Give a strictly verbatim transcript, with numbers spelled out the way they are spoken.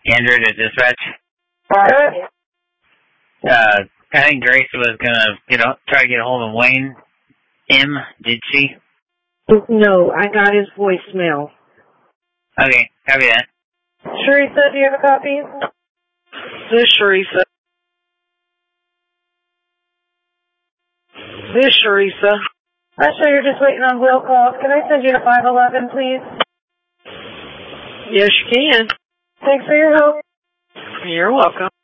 Andrew to dispatch. Alright. Uh, I think Grace was gonna, you know, try to get a hold of Wayne M. Did she? No, I got his voicemail. Okay, copy that. Sharissa, do you have a copy? This is Sharissa. This is Sharissa. I'm sure you're just waiting on Will call. Can I send you to five eleven, please? Yes, you can. Thanks for your help. You're welcome.